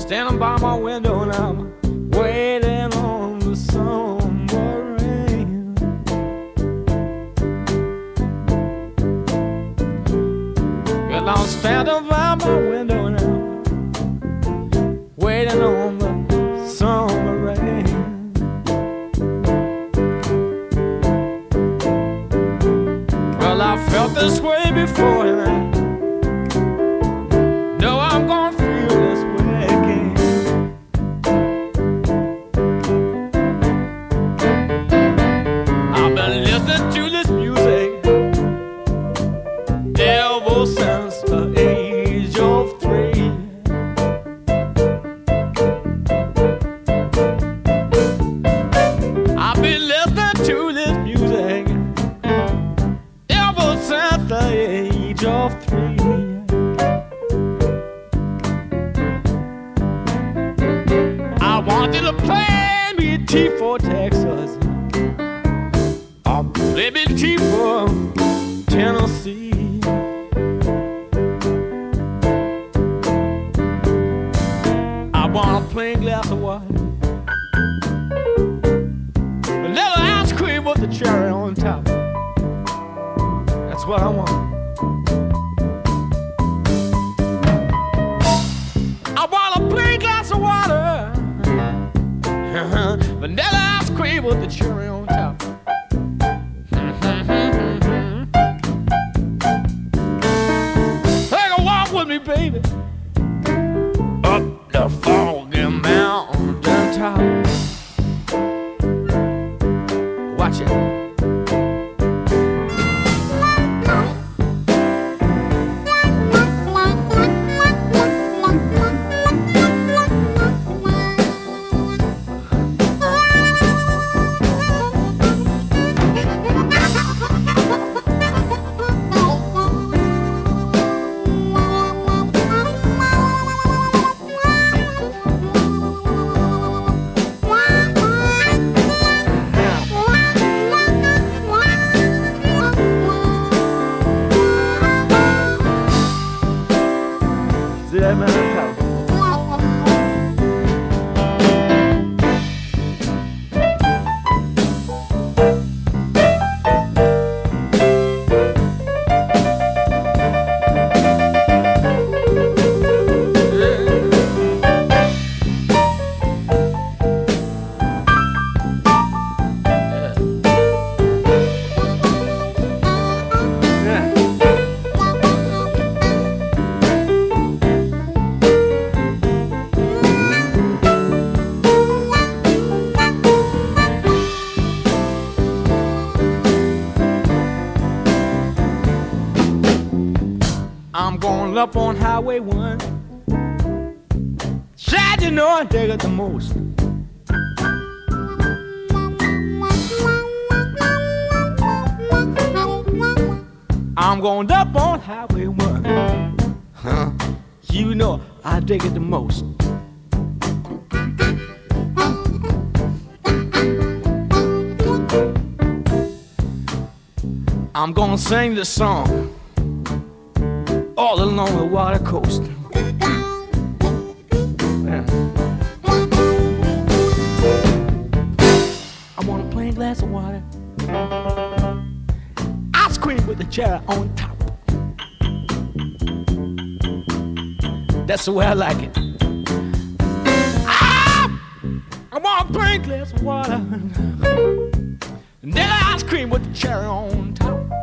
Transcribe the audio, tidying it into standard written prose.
Standing by my window and I'm waiting on the summer rain. Well, I'm standing by my window and I'm waiting on the summer rain. Well, I felt this way before and I know I'm gonna feel this way again. I've been listening to this music ever since the age of 3. I've been listening to this music ever since the age of 3. I wanted to play me T for Texas, or play me T for Tennessee. I want a plain glass of water, a little ice cream with the cherry on top. That's what I want. I want a plain glass of water, vanilla ice cream with the cherry on top. Take a walk with me, baby, up the foggy mountain top. Watch it. See that man? I'm going up on Highway 1. Chad, you know I dig it the most. I'm going up on Highway 1. You know I dig it the most. I'm gonna sing this song all along the water coast. Yeah. I want a plain glass of water, ice cream with the cherry on top. That's the way I like it. I want a plain glass of water, and then ice cream with the cherry on top.